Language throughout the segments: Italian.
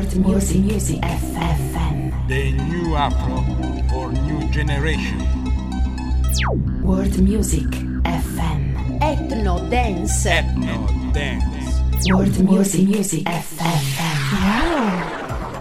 World Music FM. The new Afro for new generation. World Music FM. Ethno Dance. Ethno Dance. World Music FM.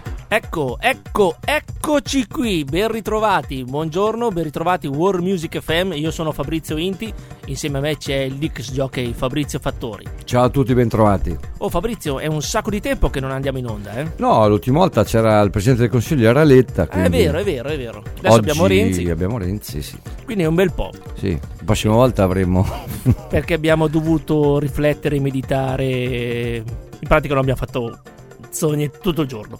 Eccoci qui, ben ritrovati, buongiorno, ben ritrovati World Music FM, io sono Fabrizio Inti, insieme a me c'è il Dix Jockey Fabrizio Fattori. Ciao a tutti, ben trovati. Oh Fabrizio, è un sacco di tempo che non andiamo in onda, eh? No, l'ultima volta c'era il Presidente del Consiglio, era Letta. È vero. Adesso oggi abbiamo Renzi, sì. Quindi è un bel po'. Sì, la prossima volta avremo... Perché abbiamo dovuto riflettere, meditare, in pratica non abbiamo fatto... sogni tutto il giorno.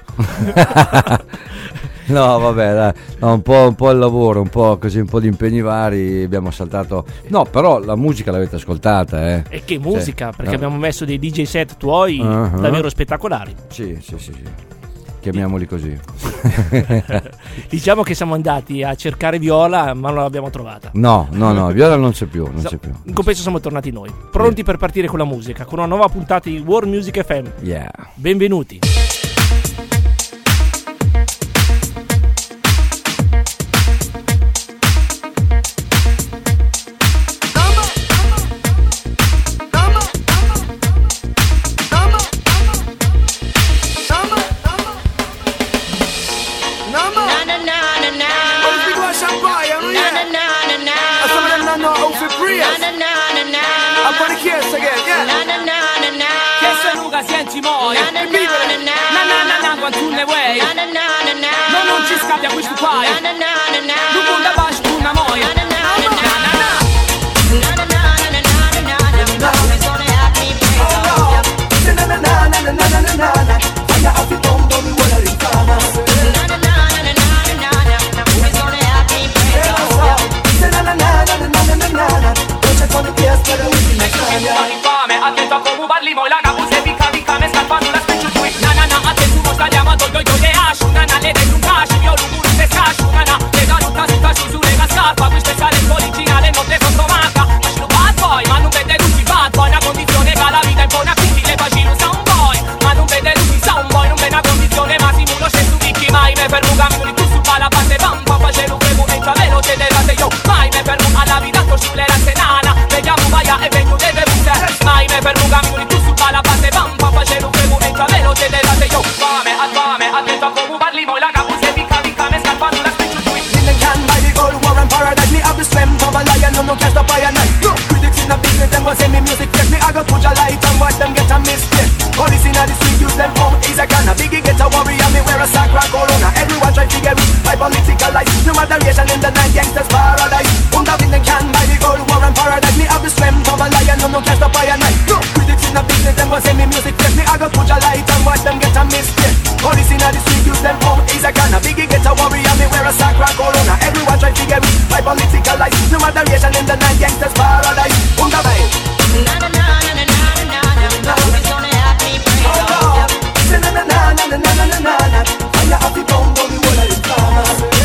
No, vabbè, dai. No, un po' il lavoro, un po' così, un po' di impegni vari, abbiamo saltato. No, però la musica l'avete ascoltata, eh? E che musica, perché no. Abbiamo messo dei DJ set tuoi davvero spettacolari. Sì. Chiamiamoli così. Diciamo che siamo andati a cercare Viola, ma non l'abbiamo trovata. No, Viola non c'è più, In compenso siamo tornati noi, pronti per partire con la musica, con una nuova puntata di World Music FM. Yeah. Benvenuti. Non ci scambia questo pai. Non vuole da bacio una moia. Attento a come parli, moi la capo se pica me scappando la specie qui. Attento mo stagliamo a toglio io le ascio. Le dentro un cascio, io lo puro se scascio. Le do tutta su sulle scarpa. Questa è sale originale, non te sono trovata. Faccio bad boy, ma non vede luci bad boy. Una condizione che la vita è buona, quindi le faccio sa un boy. Ma non vede luci sa un boy, non vede una condizione, ma simulo se su picchi mai. Me fermo cammino tu su la parte pampa. Facevo che momento veloce dell'ate io. Mai me fermo alla vita con sulle razze nana. Vediamo vaia e vengo delle bute. Mai me fermo cammino tu su la parte pampa. Facevo che momento veloce dell'ate io. Fame, attento a come parli, moi la capo se pica me scappando la specie qui. In the can by the old war and paradise. Me have the strength of a lion, no catch the fire night. Critics in the business, them go say me music fake. Me I go put a light and watch them get a mistake. Police in the street use them home is a canna. Biggie get a warrior, me wear a sacra corona. Everyone try to get rich by political lies. No moderation in the night, gangsters paradise. Under in the can by the old war and paradise. Me have the strength of a lion, no catch the fire night. Critics in the business, them go say me music fake. Me I go put a light and watch them get a mistake. Police in the street use them home is a canna. Biggie get a warrior, me wear a sacra corona. Everyone try to get rich by political lies. No moderation in the night, gangsters paradise. Under by fire up the bomb, the wall of the farmers.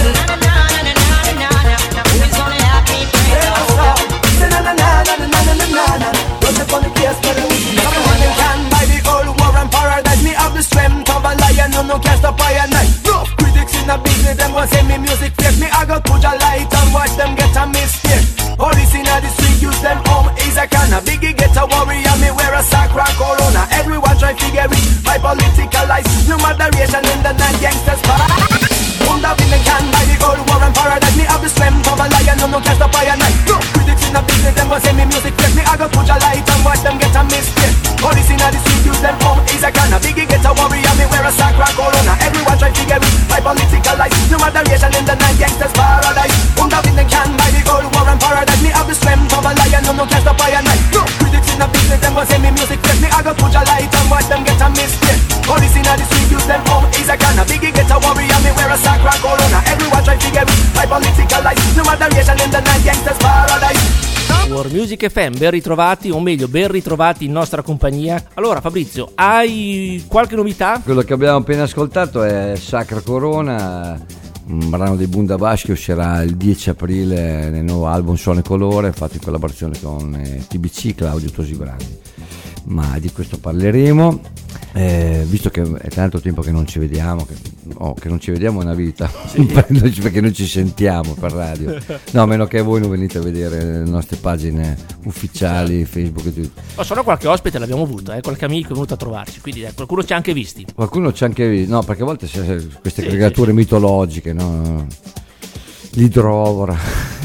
Don't you wanna kiss for the week? Everyone can buy the old war and paradise. Me have the strength of a lion, no catch the fire night. No critics in the business, them go say me music fake. Me I got put a light and watch them get a mistake. Police in the street use them home is a canna. Biggie get a warrior, me wear a sacra corona. Everyone try to get rich by political lies. No moderation in the night, gangsters paradise. Under in the can by the old war and paradise. Me have the strength of a lion, no catch the fire night. No critics in the business, them go say me music fake. Me I got put a light and watch them get a mistake. Police in the street use them home is a canna. Biggie get a warrior, me wear a sacra corona. Everyone try to get rich by political lies. No moderation in the night, gangsters paradise. Under in the can by the old war and paradise. Me have the strength of a lion, no catch the fire night. No critics in the business, them go say me music fake. Me I got put a light and watch them get a mistake. Police in the street use them home is a canna. Biggie get a warrior, me wear a sacra corona. Everyone try to get rich by political lies. No moderation in the night, gangsters paradise. World Music FM, ben ritrovati, o meglio ben ritrovati in nostra compagnia. Allora Fabrizio, hai qualche novità? Quello che abbiamo appena ascoltato è Sacra Corona, un brano dei Bundabash che uscirà il 10 aprile nel nuovo album Suono e Colore, fatto in collaborazione con TBC, Claudio Tosi Brandi. Ma di questo parleremo. Visto che è tanto tempo che non ci vediamo, che non ci vediamo una vita, perché non ci sentiamo per radio, no, a meno che voi non venite a vedere le nostre pagine ufficiali, Facebook e tutto. O solo qualche ospite l'abbiamo avuto, qualche amico è venuto a trovarci, quindi qualcuno ci ha anche visti. Qualcuno ci ha anche visto, no, perché a volte c'è queste creature mitologiche, no? L'idrovora.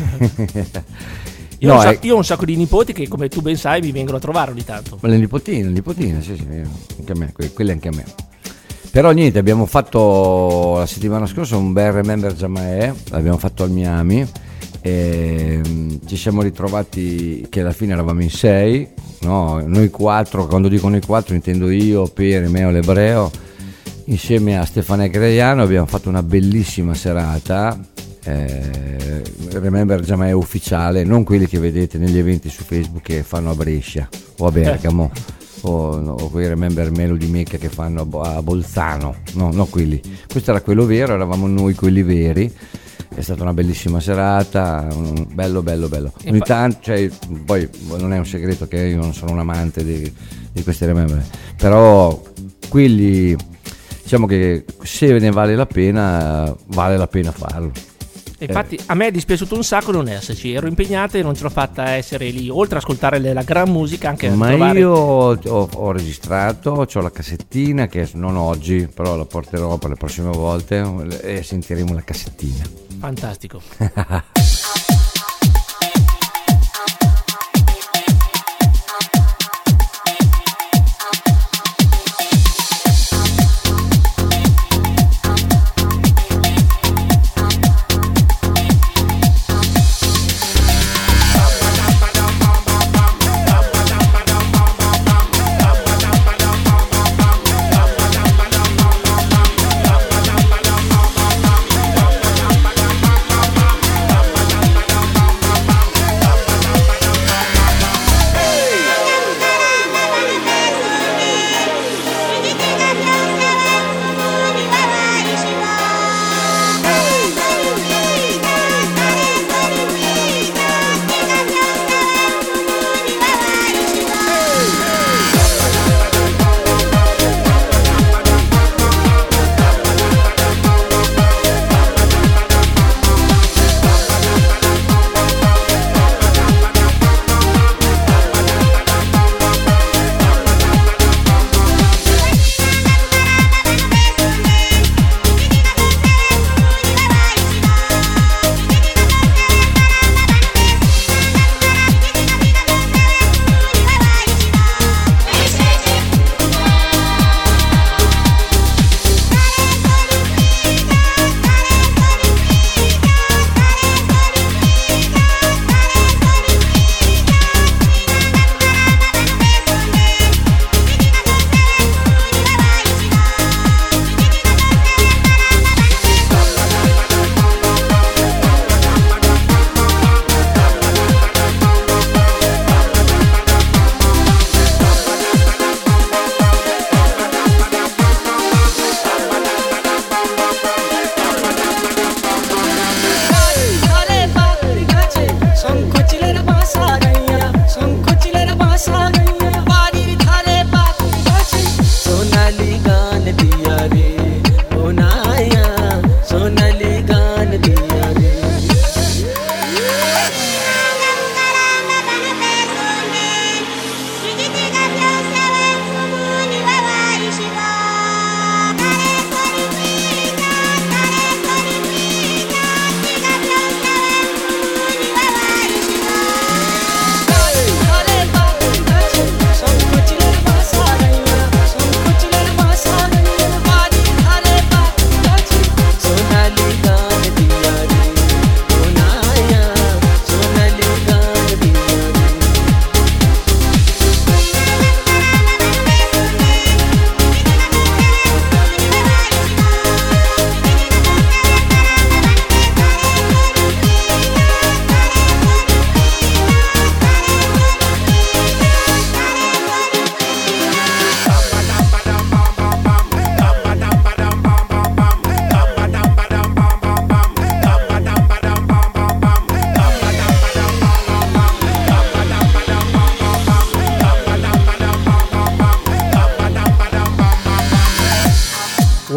Io ho un sacco di nipoti che, come tu ben sai, mi vengono a trovare ogni tanto. Ma le nipotine, sì, anche a me, quelle anche a me. Però niente, abbiamo fatto la settimana scorsa un bel Remember Jamae, l'abbiamo fatto al Miami e ci siamo ritrovati che alla fine eravamo in 6, no? Noi 4, quando dico noi 4 intendo io, Pier, Meo, l'Ebreo, insieme a Stefano Greiano abbiamo fatto una bellissima serata. Remember Jamae ufficiale, non quelli che vedete negli eventi su Facebook che fanno a Brescia o a Bergamo o quei Remember Melody Mecca che fanno a Bolzano, no quelli, questo era quello vero, eravamo noi quelli veri. È stata una bellissima serata, bello. Ogni tanto, cioè, poi non è un segreto che io non sono un amante di questi Remember, però quelli, diciamo che se ne vale la pena farlo. Infatti a me è dispiaciuto un sacco non esserci, ero impegnata e non ce l'ho fatta essere lì, oltre ad ascoltare la gran musica anche a trovare... Io ho registrato, ho la cassettina che non oggi, però la porterò per le prossime volte e sentiremo la cassettina. Fantastico.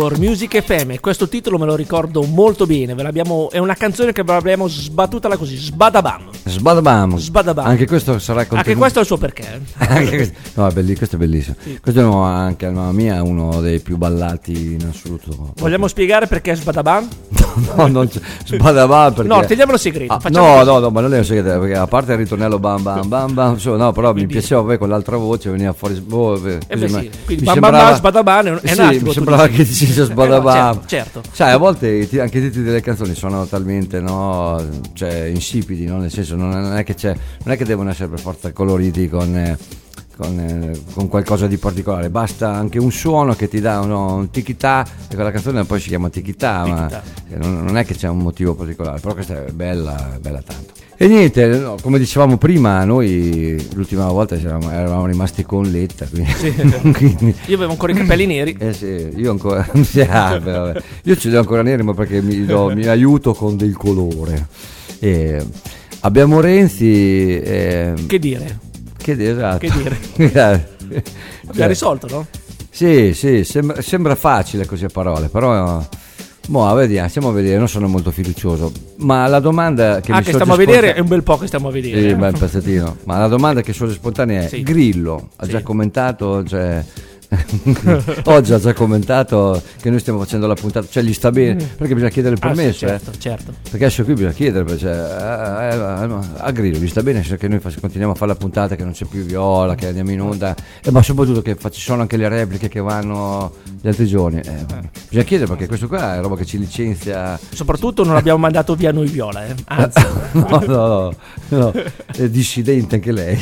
World Music FM e questo titolo me lo ricordo molto bene, è una canzone che ve l'abbiamo sbattutala così, sbadabam. Sbadabam. Anche questo sarà contenuto. Anche questo ha il suo perché. No, questo è bellissimo. Sì. Questo è anche la mia è uno dei più ballati in assoluto. Vogliamo spiegare perché è sbadabam? No, non c'è sbadabam perché... No, teniamolo segreto. No, ma non è un segreto, perché a parte il ritornello bam bam bam bam, no, però quindi... mi piaceva poi con l'altra voce veniva fuori sì. Quindi bam bam sbadabam è un attimo. Mi sembrava che dicesse sbadabam. Certo. Sai, a volte anche i titoli delle canzoni sono talmente insipidi, no? Nel senso non è che devono essere per forza coloriti con qualcosa di particolare, basta anche un suono che ti dà un tiki-ta, e quella canzone poi si chiama tiki-ta, ma non è che c'è un motivo particolare, però questa è bella tanto. E niente, come dicevamo prima, noi l'ultima volta eravamo rimasti con Letta, quindi io avevo ancora i capelli neri. Sì, io ancora vabbè. Io ce li ho ancora neri, ma perché mi aiuto con del colore. Abbiamo Renzi. Che dire? Esatto. Che dire? Abbiamo risolto, no? Sì, sembra facile così a parole, però vediamo, stiamo a vedere, non sono molto fiducioso. Ma la domanda che stiamo a vedere è un bel po' che stiamo a vedere. Sì, bel pezzettino. Ma la domanda che sorge spontanea è: sì. Grillo ha già commentato, oggi ha già commentato che noi stiamo facendo la puntata, gli sta bene, perché bisogna chiedere il permesso, sì, certo. Perché adesso qui bisogna chiedere, a Grillo gli sta bene che noi continuiamo a fare la puntata, che non c'è più Viola, che andiamo in onda, ma soprattutto che ci sono anche le repliche che vanno gli altri giorni, bisogna chiedere, perché questo qua è roba che ci licenzia. Soprattutto non abbiamo mandato via noi Viola, anzi. no, è dissidente anche lei.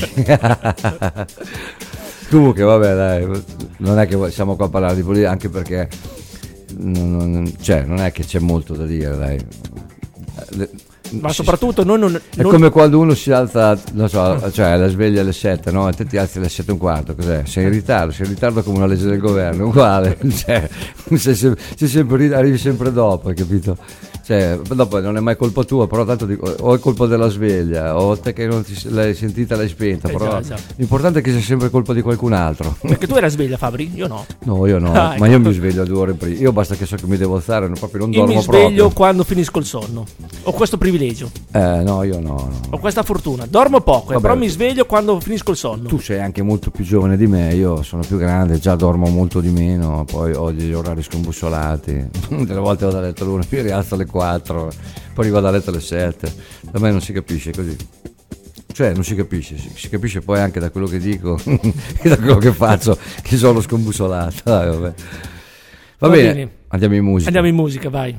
Comunque vabbè, dai, non è che siamo qua a parlare di politica, anche perché non è che c'è molto da dire, dai. Ma soprattutto è come quando uno si alza, non so, la sveglia alle 7, no? E te ti alzi alle 7:15, cos'è? Sei in ritardo come una legge del governo, uguale, sei sempre, arrivi sempre dopo, hai capito? Dopo non è mai colpa tua, però tanto o è colpa della sveglia, o te che non l'hai sentita, l'hai spenta, però l'importante è che sia sempre colpa di qualcun altro. Perché tu eri sveglia, Fabri? Io no. No, io no, ma io mi sveglio 2 ore prima. Io basta che so che mi devo alzare, proprio non dormo proprio. Io mi sveglio quando finisco il sonno. Ho questo privilegio. No, io no. Ho questa fortuna. Dormo poco, però mi sveglio quando finisco il sonno. Tu sei anche molto più giovane di me, io sono più grande, già dormo molto di meno, poi ho degli orari scombussolati. Delle volte vado a letto all'1, mi rialzo alle 4, poi vado a letto alle 7. Da me non si capisce così. Non si capisce poi anche da quello che dico e da quello che faccio, che sono scombussolato. Vabbè. Va bene, andiamo in musica. Vai.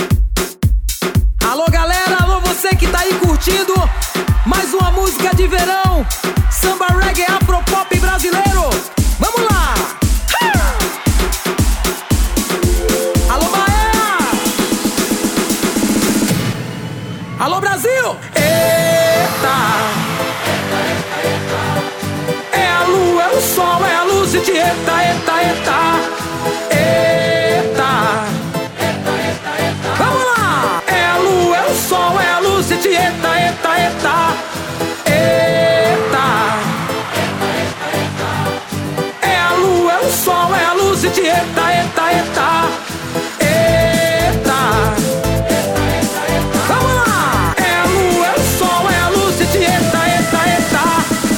Alô galera, alô você que tá aí curtindo mais uma música de verão, samba reggae afropop brasileiro. Vamos lá! Alô Bahia! Alô Brasil! Eita! É a lua, é o sol, é a luz de eita, eita, eita! Eita! Vamos lá! É a lua, é o sol, é a luz de eita, eita, eita! Eita! É a lua, é o sol, é a luz de eita, eita, eita! Eita! Vamos lá! É a lua, é o sol, é a luz de eita, eita, eita!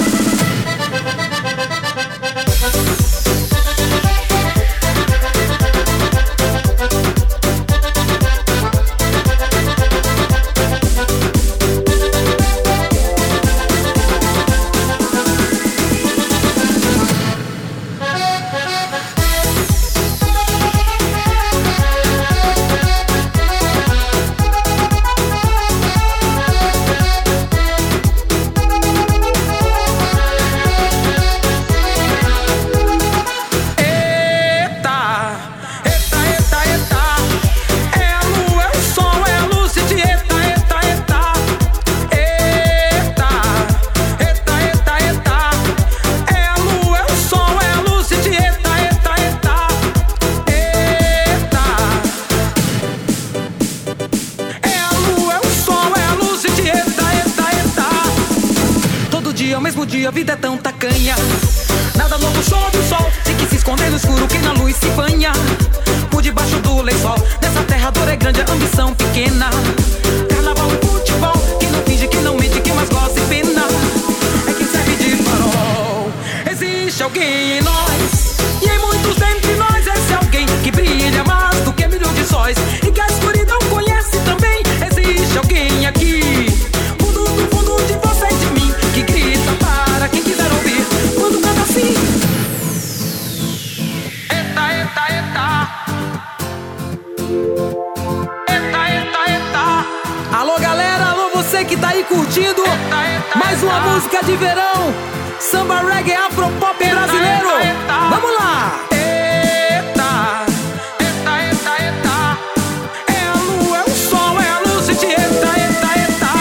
A vida é tão tacanha. Nada novo sob o sol, tem que se esconder no escuro, quem na luz se banha. debaixo do lençol. Nessa terra a dor é grande, a ambição pequena. Carnaval e futebol, quem não finge, quem não mente, quem mais gosta e pena é quem serve de farol. Existe alguém em nós, e em muitos dentre nós, esse alguém que brilha mais do que milhões de sóis e que a escuridão conhece também. Existe alguém aqui, fundo do fundo de você e de mim, que grita para quem quiser ouvir quando canta assim. Eita, eita, eita. Eita, eita, eita. Alô galera, alô você que tá aí curtindo mais uma música de verão, samba, reggae, afropop brasileiro. Vamos lá! Eita, eita, eita, eita. É a lua, é o sol, é a luz, gente. Eita, eita, eita.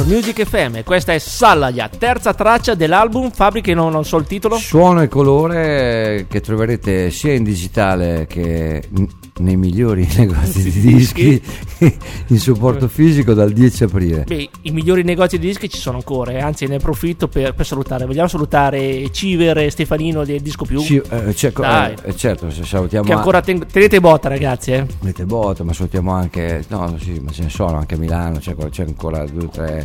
Music FM. Questa è Salaya, terza traccia dell'album. Fabbrica, non so il titolo. Suono e colore, che troverete sia in digitale che nei migliori negozi di dischi in supporto fisico dal 10 aprile. Beh, i migliori negozi di dischi ci sono ancora, anzi ne approfitto per salutare. Vogliamo salutare Civer e Stefanino del Disco Più? Certo, se salutiamo che ancora tenete botta, ragazzi. Tenete botta, ma salutiamo anche, ma ce ne sono anche a Milano, c'è ancora 2 o 3.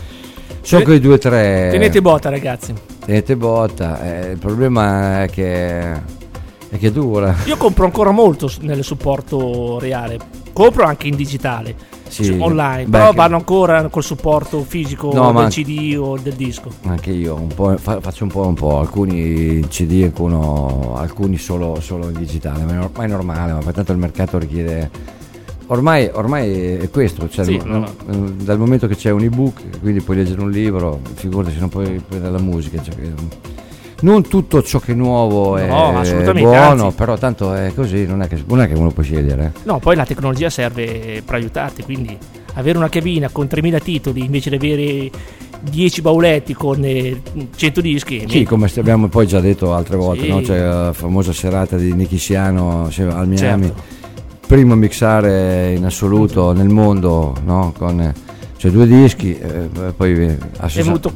So che i 2 o 3 tenete botta, ragazzi. Tenete botta. Il problema è che dura. Io compro ancora molto nel supporto reale, compro anche in digitale, online, però vanno ancora col supporto fisico del CD o del disco. Anche io un po' faccio un po', alcuni CD, alcuni solo in digitale, ma è normale, ma tanto il mercato richiede. Ormai è questo, cioè dal momento che c'è un ebook, quindi puoi leggere un libro, figurati se non puoi prendere la musica, cioè, non tutto ciò che è nuovo è buono, anzi. Però tanto è così, non è che uno può scegliere. No, poi la tecnologia serve per aiutarti, quindi avere una cabina con 3.000 titoli invece di avere 10 bauletti con 100 dischi. Sì, come abbiamo poi già detto altre volte, no? C'è la famosa serata di Nicky Siano al Miami, certo. Primo a mixare in assoluto nel mondo, no? Con 2 dischi, poi a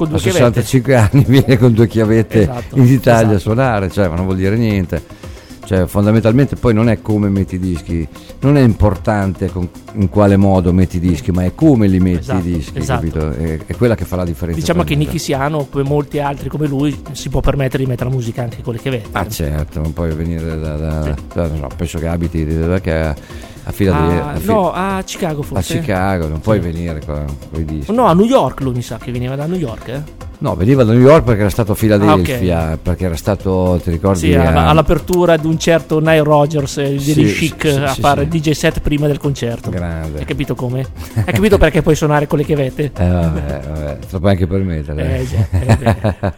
65 anni viene con 2 chiavette, esatto, in Italia a suonare, cioè, ma non vuol dire niente. Cioè, fondamentalmente poi non è come metti i dischi, non è importante in quale modo metti i dischi, ma è come li metti i dischi, capito? È quella che fa la differenza. Diciamo che Nicky Siano, come molti altri come lui, si può permettere di mettere la musica anche con le chiavette. Certo, non puoi venire no, penso che abiti a Chicago forse. A Chicago, non puoi venire con i dischi. No, a New York lui mi sa che veniva da New York, No, veniva da New York perché era stato a Philadelphia, perché era stato, ti ricordi? Sì, all'apertura di un certo Nile Rodgers di Chic a fare il DJ set prima del concerto. Grande. Hai capito come? Hai capito perché puoi suonare con le chiavette? Vabbè, te lo puoi anche permettere. Già,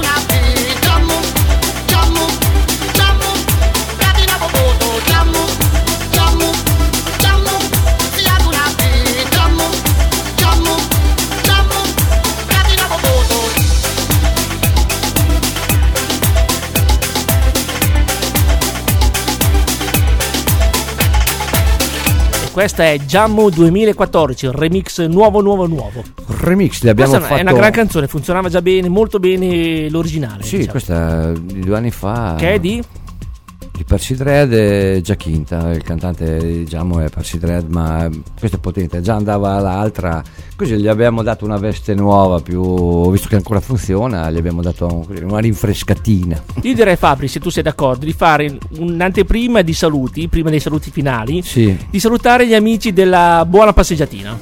Jammu, Questa è Jammo 2014, il remix nuovo. Remix, li abbiamo questa fatto. È una gran canzone, funzionava già bene, molto bene l'originale. Sì, diciamo. Questa di 2 anni fa. Che è di Percy Dread e Giacinta, il cantante diciamo è Percy Dread, ma questo è potente, già andava l'altra, così gli abbiamo dato una veste nuova, più visto che ancora funziona, gli abbiamo dato una rinfrescatina. Io direi, Fabri, se tu sei d'accordo, di fare un'anteprima di saluti, prima dei saluti finali, sì, di salutare gli amici della buona passeggiatina.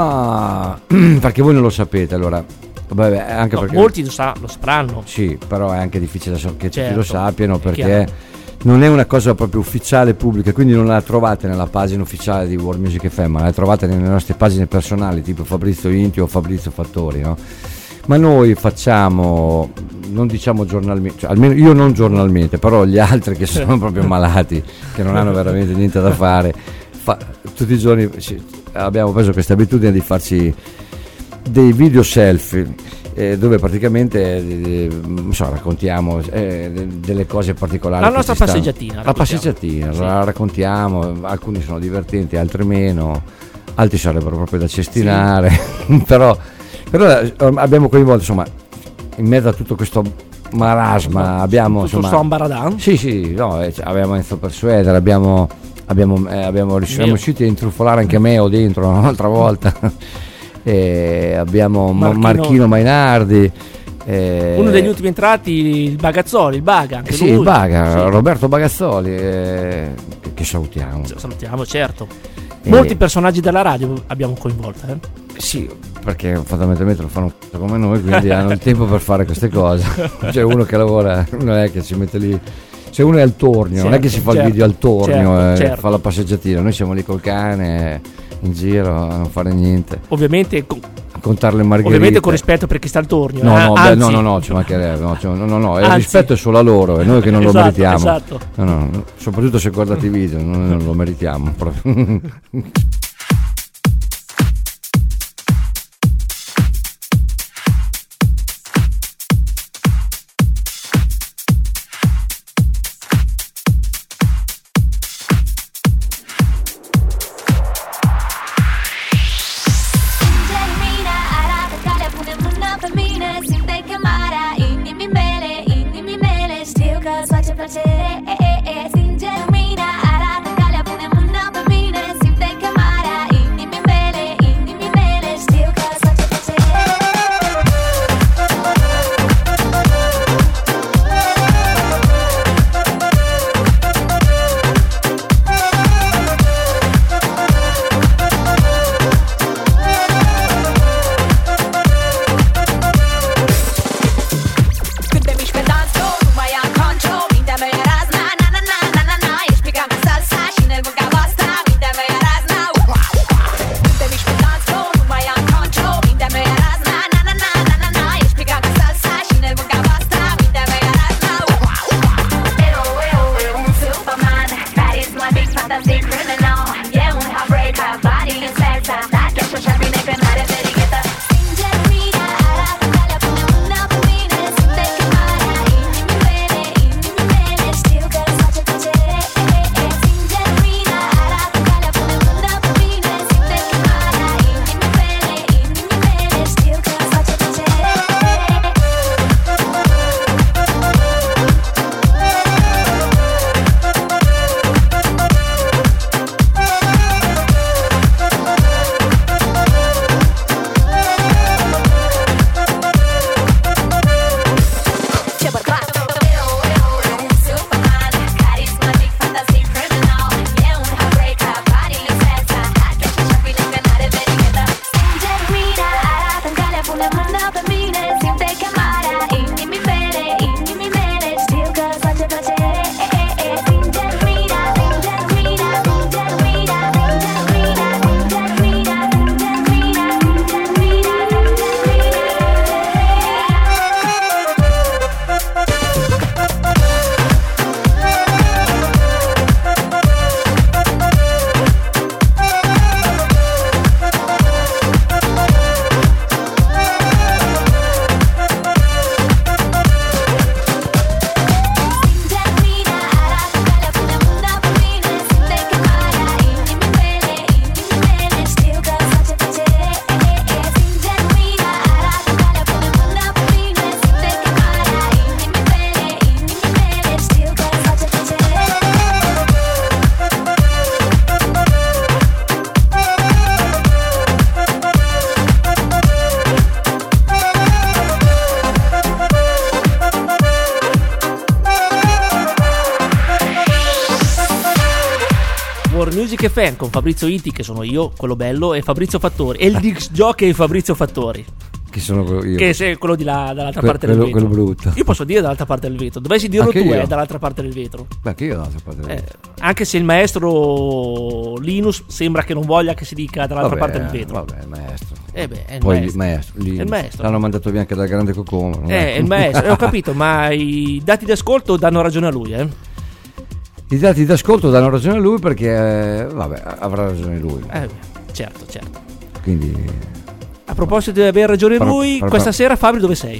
Perché voi non lo sapete allora. Vabbè, anche perché molti lo sapranno. Sì, però è anche difficile che certo, tutti lo sappiano, perché non è una cosa proprio ufficiale, pubblica, quindi non la trovate nella pagina ufficiale di World Music FM, ma la trovate nelle nostre pagine personali tipo Fabrizio Inti o Fabrizio Fattori, no? Ma noi facciamo, non diciamo giornalmente, cioè, almeno io non giornalmente, però gli altri che sono proprio malati, che non hanno veramente niente da fare, tutti i giorni abbiamo preso questa abitudine di farci dei video selfie, dove praticamente raccontiamo delle cose particolari. La nostra passeggiatina. La passeggiatina, sì. La raccontiamo, alcuni sono divertenti, altri meno, altri sarebbero proprio da cestinare, sì. però abbiamo coinvolto, insomma, in mezzo a tutto questo marasma, abbiamo tutto insomma, Baradan. Sì, no, abbiamo Enzo Persueder, siamo riusciti a intrufolare anche me dentro un'altra volta. Abbiamo Marchino Mainardi, uno degli ultimi entrati, il Bagazzoli, il Baga, anche lui. Il Baga, sì. Roberto Bagazzoli, che salutiamo, certo. Molti personaggi della radio abbiamo coinvolto, Sì, perché fondamentalmente lo fanno come noi, quindi hanno il tempo per fare queste cose. C'è uno che lavora, non è che si mette lì. Se uno è al tornio, certo, non è che si fa il video al tornio, certo. Fa la passeggiatina, noi siamo lì col cane in giro a non fare niente, ovviamente a contare le margherite, ovviamente con rispetto per chi sta al tornio, no, ci mancherebbe, no, il rispetto è solo a loro, è noi che non lo meritiamo, esatto. No, soprattutto se guardate i video non lo meritiamo proprio. Când pe mici pe dans, tu mai ia control, minte mea razna, World Music FM con Fabrizio Inti, che sono io, quello bello, e Fabrizio Fattori, e il disc jockey Fabrizio Fattori. Che sono io. Che sei quello di là, dall'altra parte del vetro. Quello brutto. Io posso dire dall'altra parte del vetro. Dovessi dirlo anche tu, io. È dall'altra parte del vetro. Beh, che io dall'altra parte del vetro. Anche se il maestro Linus sembra che non voglia che si dica dall'altra parte del vetro. Vabbè, il maestro. È il poi maestro. Il maestro. L'hanno mandato via anche dal grande Cocomero. Il maestro, ho capito, ma i dati di ascolto danno ragione a lui, I dati di ascolto danno ragione a lui perché, avrà ragione lui. Certo. Quindi... A proposito di aver ragione lui, questa sera Fabri dove sei?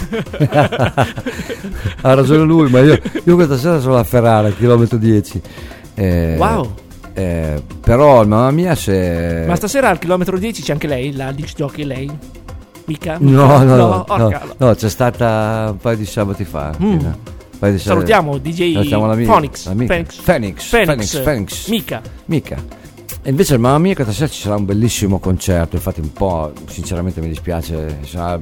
Ha ragione lui, ma io questa sera sono a Ferrara, al chilometro 10. Wow! Però mamma mia se... Ma stasera al chilometro 10 c'è anche lei, la disc jockey, lei? Mica? No, c'è stata un paio di sabati fa. Salutiamo DJ Phoenix. Mica. E invece mamma mia questa sera ci sarà un bellissimo concerto, infatti un po' sinceramente mi dispiace, sarà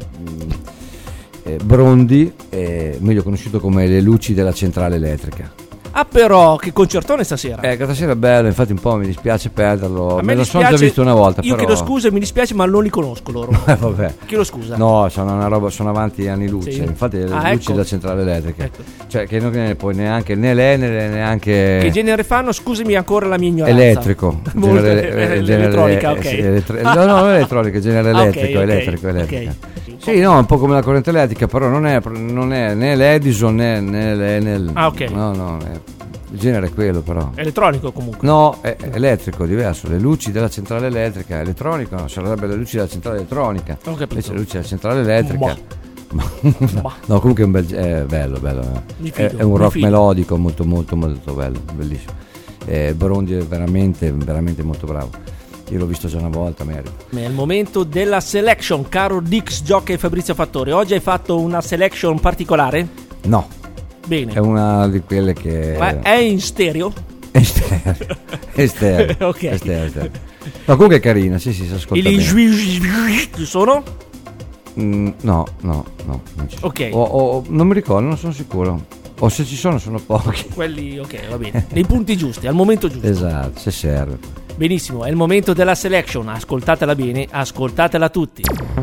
Brondi, meglio conosciuto come le luci della centrale elettrica. Ah, però che concertone stasera. Questa sera è bello, infatti un po' mi dispiace perderlo. Me lo sono già visto una volta. Io però... chiedo scusa, mi dispiace, ma non li conosco loro. Vabbè. Chiedo scusa. No, sono una roba, sono avanti anni luce. Sì. Infatti le luci della centrale elettrica. Ecco. Cioè che non ne puoi neanche né lei né neanche. Che genere fanno? Scusami ancora la mia ignoranza. Elettrico. Elettronica, ok. No, elettronica, genere elettrico, elettrico. Okay. Sì, no, un po' come la corrente elettrica, però non è né l'Edison né ok. No, il genere è quello però. Elettronico comunque. No, è elettrico, diverso. Le luci della centrale elettrica, elettronico, no, sarebbe le luci della centrale elettronica. Ho capito. Invece le luci della centrale elettrica. No, comunque è bello. È un rock melodico molto bello, bellissimo. Brondi è veramente molto bravo. Io l'ho visto già una volta, merito. È il momento della selection, caro Dix Jockey e Fabrizio Fattori. Oggi hai fatto una selection particolare? No. Bene. È una di quelle che... Ma è in stereo? È stereo. Ok. È stereo. Ma comunque è carina, sì, si ascolta bene. Ci sono? No, non ci sono. Ok. Non mi ricordo, non sono sicuro. O se ci sono pochi. Quelli, ok, va bene. Nei punti giusti, al momento giusto. Esatto, se serve. Benissimo, è il momento della selection. Ascoltatela bene, ascoltatela tutti.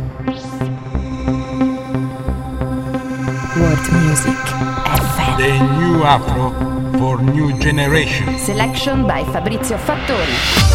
World Music FM. The new Afro for new generation. Selection by Fabrizio Fattori.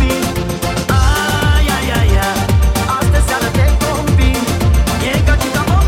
Astăzi seara te combin. E ca și ca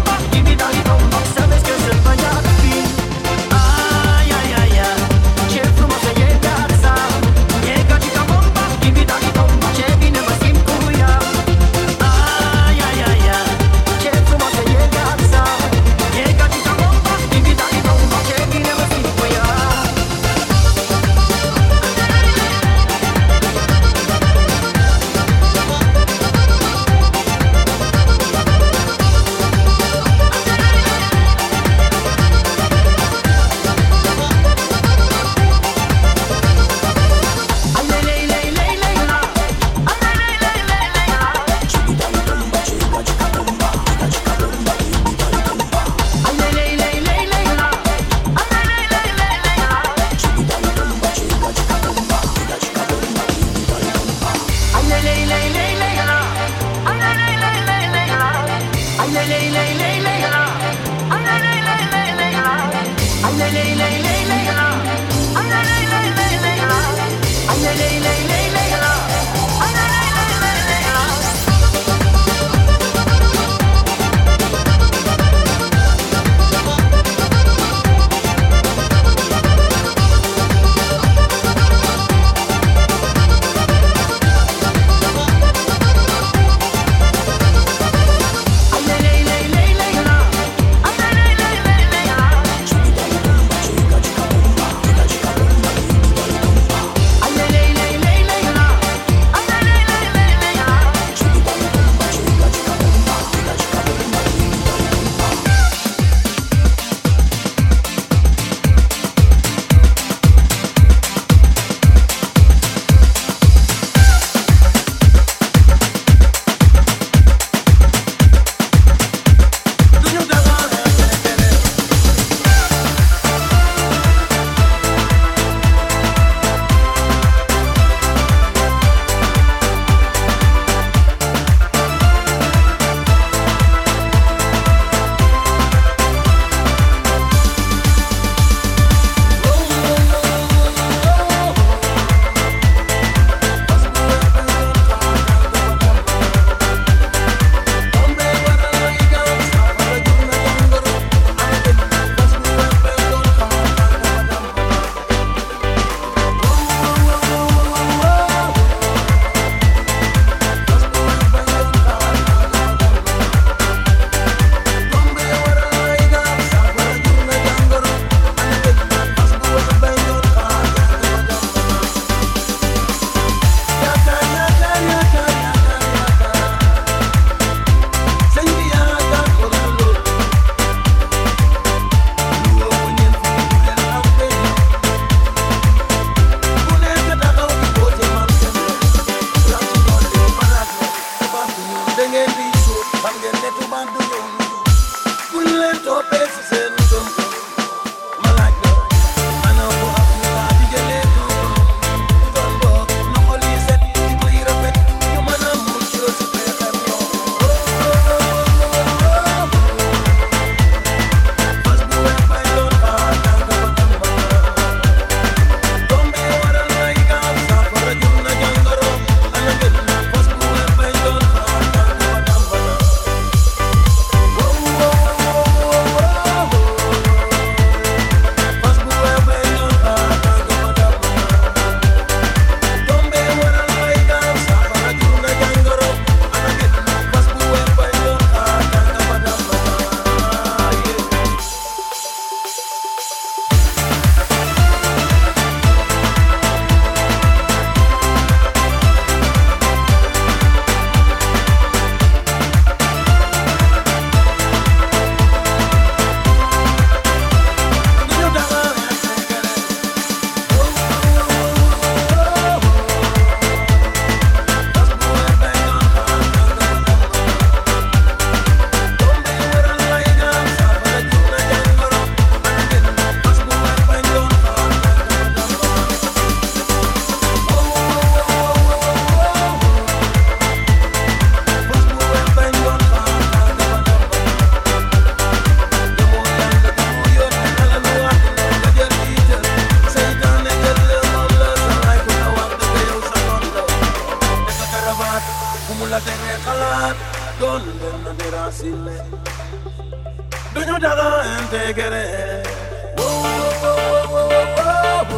mula tenge kalat don den na derasile dunyo daga entegere wo wo wo wo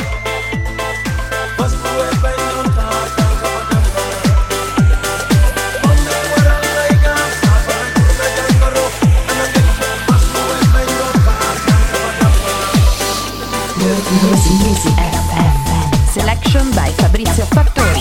pas buwe bayon ta ta kapadam onne wara laiga apa kurna jangaro anagel pas buwe bayon ta kapadam Music FM. Selection by Fabrizio Fattori.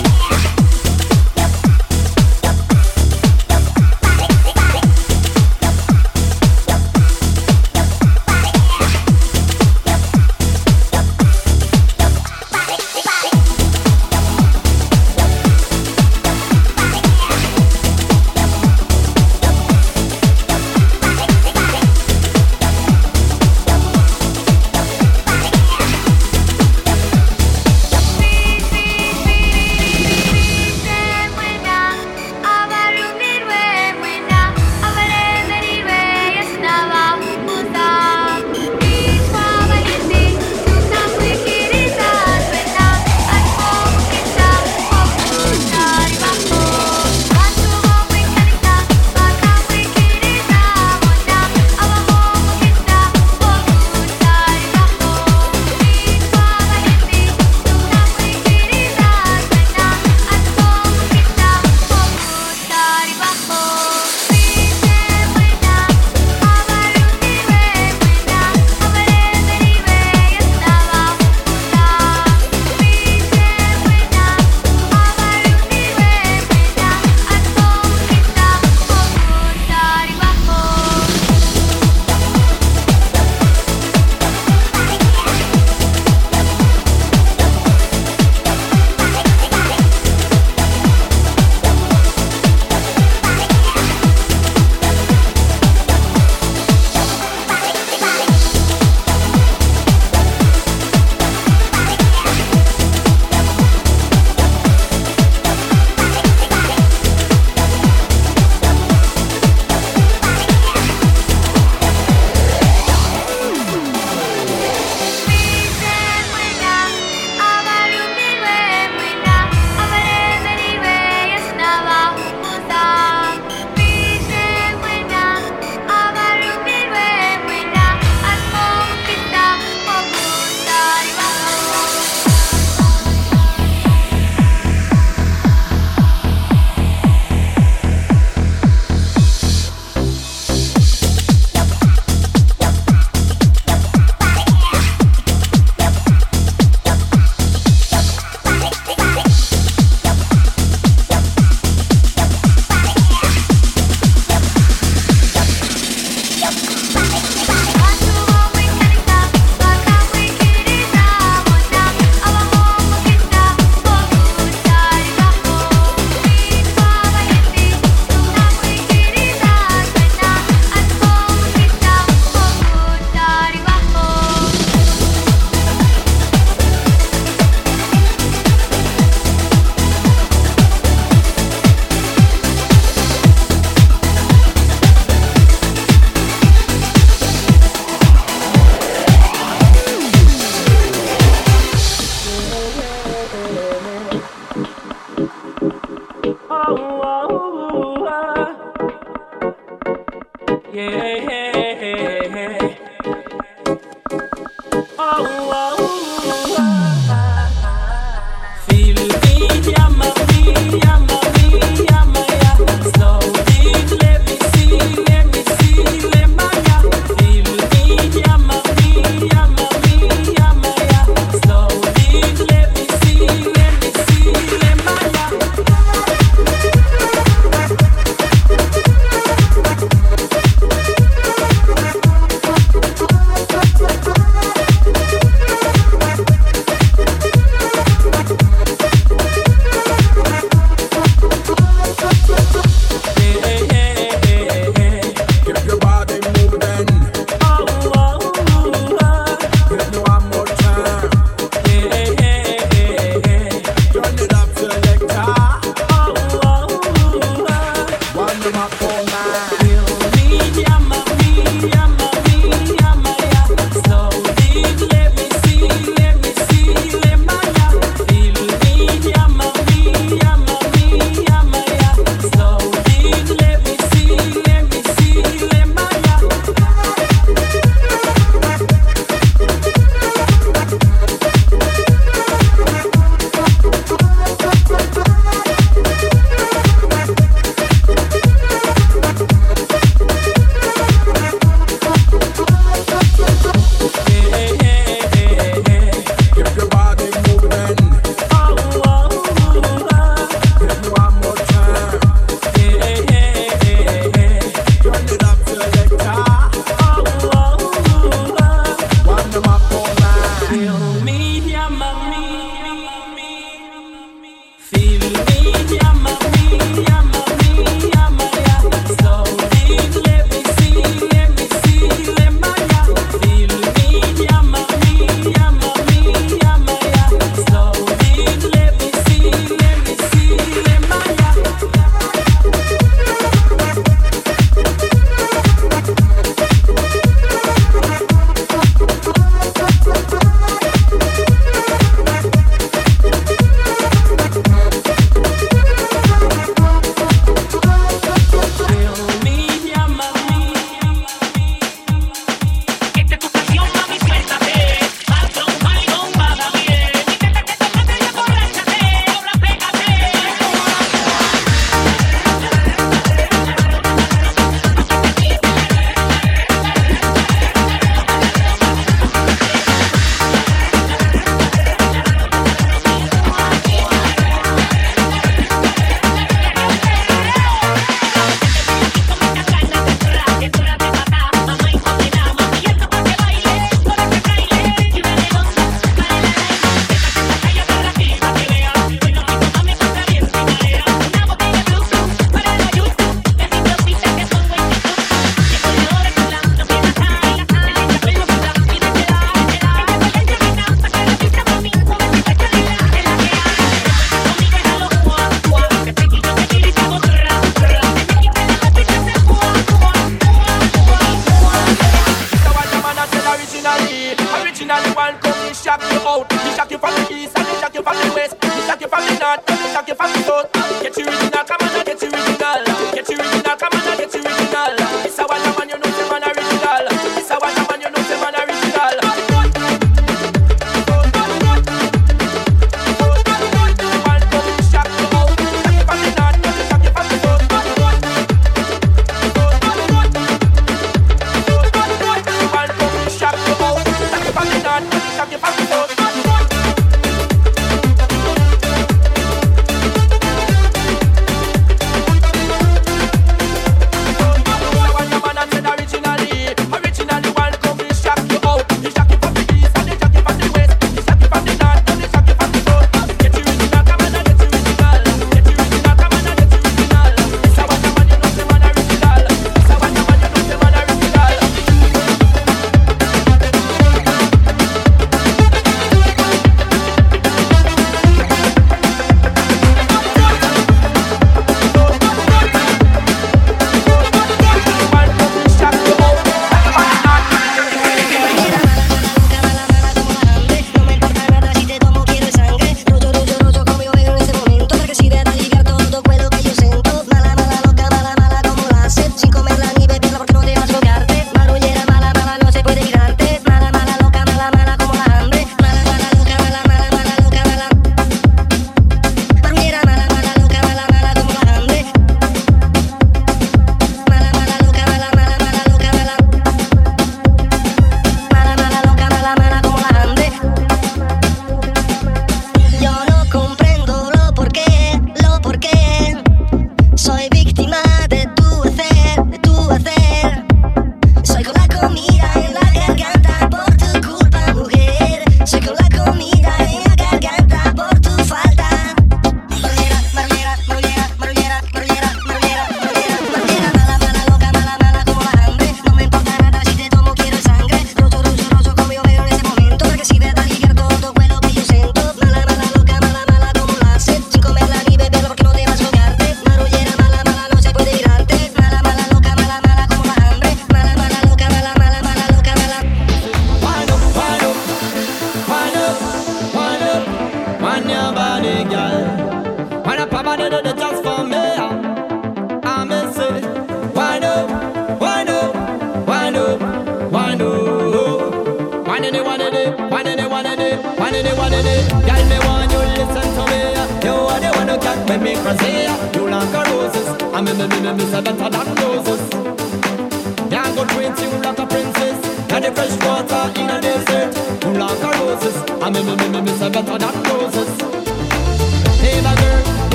not, let me shock you from the foot. Get you original, come on, get you original. Get you original, come on, get you original. This a one man, you know the man original. This a one man, you know the man original.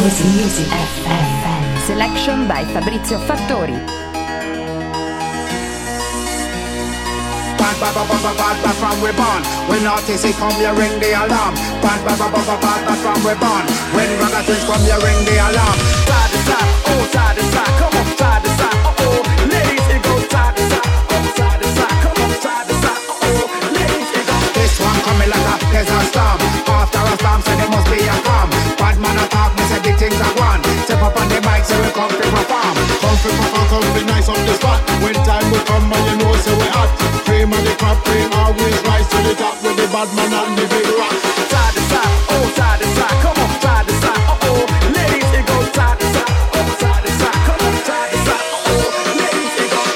Music FM. Selection by Fabrizio Fattori. Bad, bad, bad, bad, bad, bad from we born. When artists say come, you ring the alarm. Bad, bad, bad, bad, bad, bad, bad from we born. When ragga twins come, you ring the alarm. Side to side, oh side to side, come on side to side, oh oh. Ladies, it goes side to side, oh side to side, come on side to side, oh oh. Ladies, it goes. This one coming like a desert storm. After a storm, so there must be a calm. Bad man attack, me say big things are gone. Step up on the mic, so we come to perform. Come to perform, come be nice on the spot. When time will come, and you know, so we hot. Cream and the crop cream always rise to the top with the bad man and the big rock. Side to side, oh side to side, come on side to side, oh oh. Ladies, it goes side to side, oh side to side, come on side to side, oh oh. Ladies, it goes.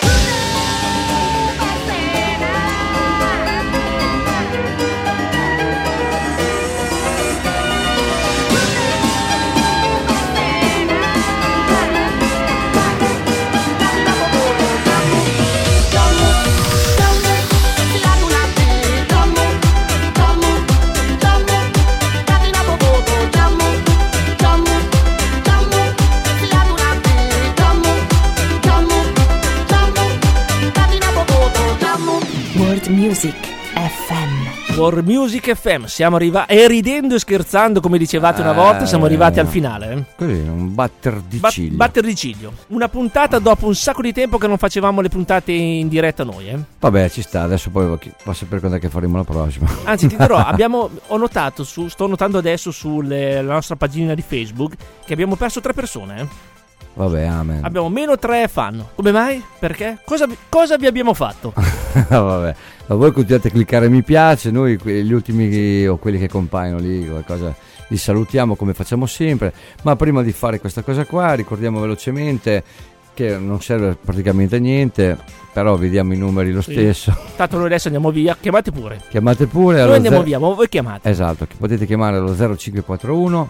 World Music FM. World Music FM, siamo arrivati, e ridendo e scherzando come dicevate una volta, siamo arrivati al finale. Così, un batter di ciglio. Batter di ciglio. Una puntata dopo un sacco di tempo che non facevamo le puntate in diretta noi. Vabbè, ci sta, adesso poi va a sapere quando è che faremo la prossima. Anzi, ti dirò, sto notando adesso sulla nostra pagina di Facebook che abbiamo perso 3 persone. Vabbè, amen. Abbiamo meno 3 fan. Come mai? Perché? Cosa vi abbiamo fatto? Vabbè, ma voi continuate a cliccare mi piace, noi gli ultimi o quelli che compaiono lì, qualcosa, li salutiamo come facciamo sempre, ma prima di fare questa cosa qua ricordiamo velocemente che non serve praticamente a niente, però vi diamo i numeri lo stesso. Tanto noi adesso andiamo via, chiamate pure. Noi andiamo via, ma voi chiamate. Esatto, che potete chiamare allo 0541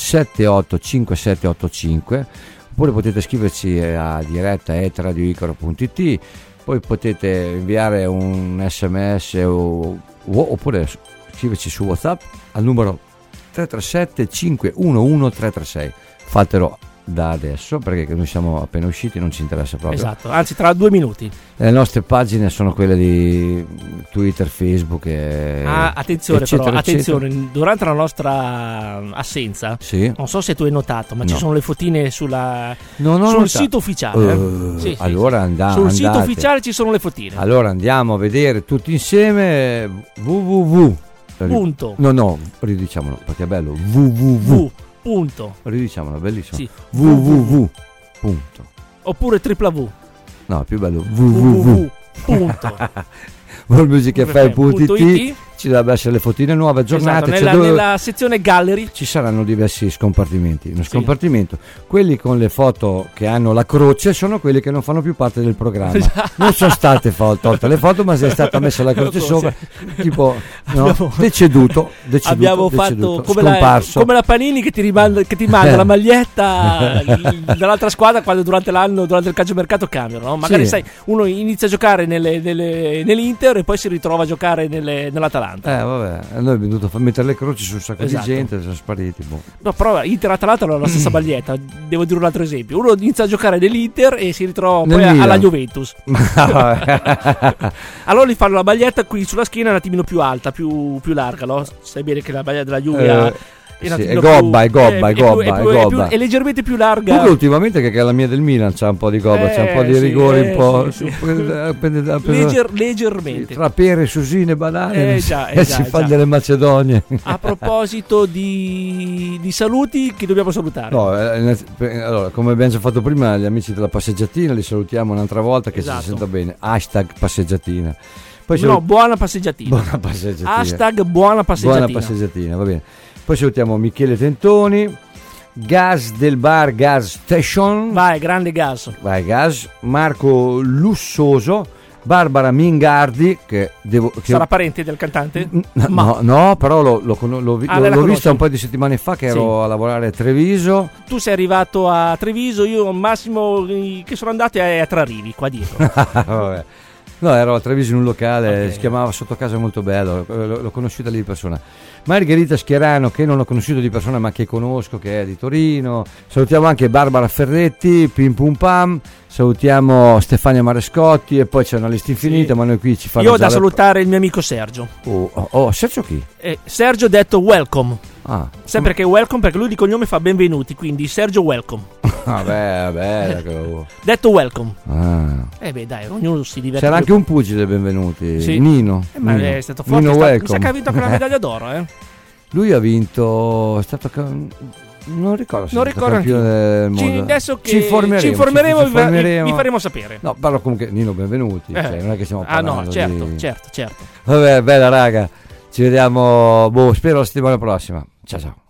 785785, oppure potete scriverci a diretta @radioicaro.it, poi potete inviare un sms oppure scriverci su WhatsApp al numero 337 511 336. Fatelo da adesso perché noi siamo appena usciti, non ci interessa proprio. Esatto, anzi tra 2 minuti. Le nostre pagine sono quelle di Twitter, Facebook attenzione eccetera, però, eccetera. attenzione, durante la nostra assenza, sì. Non so se tu hai notato, ma ci sono le fotine sul sito ufficiale. Sì, allora andate. Sul sito ufficiale ci sono le fotine. Allora andiamo a vedere tutti insieme www. Punto. No, ridiciamolo perché è bello. www. Punto. Ridiciamolo, bellissimo. Sì. www. Punto. Oppure www. No, è più bello. www. Punto. worldmusicfm.it. Ci dovrebbe essere le fotine nuove aggiornate. Esatto, nella sezione gallery ci saranno diversi scompartimenti. Uno scompartimento, quelli con le foto che hanno la croce sono quelli che non fanno più parte del programma. Non sono state tolte le foto, ma è stata messa la croce sopra, tipo deceduto. Abbiamo fatto come la Panini che ti manda la maglietta dall'altra squadra quando durante l'anno, durante il calciomercato cambiano, no? Magari sai, uno inizia a giocare nell'Inter e poi si ritrova a giocare nell'Atalanta. Vabbè, noi abbiamo dovuto mettere le croci su un sacco di gente, sono spariti. No, però Inter-Atalanta non è la stessa maglietta. Devo dire un altro esempio: uno inizia a giocare nell'Inter e si ritrova poi alla Juventus. Allora gli fanno la maglietta qui sulla schiena un attimino più alta, più larga, no? Sai bene che la maglietta della Juve è gobba, è leggermente più larga. Pure ultimamente che la mia del Milan c'ha un po' di gobba, c'ha un po' di rigori, un po'. Leggermente. Tra pere, susine, banane si fa delle macedonie. A proposito di saluti, chi dobbiamo salutare? No, allora, come abbiamo già fatto prima, gli amici della passeggiatina li salutiamo un'altra volta che si senta bene. #passeggiatina. Poi buona passeggiatina. Buona passeggiatina, va bene. Poi salutiamo Michele Tentoni, Gas del bar Gas Station. Vai, grande Gas. Vai Gas. Marco Lussoso, Barbara Mingardi, sarà parente del cantante? No, però l'ho vista un po' di settimane fa che ero a lavorare a Treviso. Tu sei arrivato a Treviso, io al massimo che sono andato è a Trarivi, qua dietro. Vabbè. No, ero a Treviso in un locale, Okay. si chiamava Sotto Casa, molto bello, l'ho conosciuta lì di persona. Margherita Schierano, che non ho conosciuto di persona ma che conosco, che è di Torino. Salutiamo anche Barbara Ferretti, Pim Pum Pam. Salutiamo Stefania Marescotti e poi c'è una lista infinita, ma noi qui ci fanno Io ho già da salutare il mio amico Sergio. Sergio chi? Sergio detto welcome. Ah, Sempre che welcome, perché lui di cognome fa benvenuti, quindi Sergio welcome. vabbè. Detto welcome. Ah. Dai, ognuno si diverte. C'era anche un pugile, benvenuti. Sì. Nino. Ma Nino. è stato forte. Nino Mi sa welcome. che ha vinto anche la medaglia d'oro, Lui ha vinto, è stato non ricordo se Non è stato ricordo campione del mondo. Adesso che ci informeremo, vi faremo sapere. No, parlo comunque Nino, benvenuti. Cioè, non è che stiamo parlando certo. Vabbè, bella raga. Ci vediamo, spero la settimana prossima. Ciao.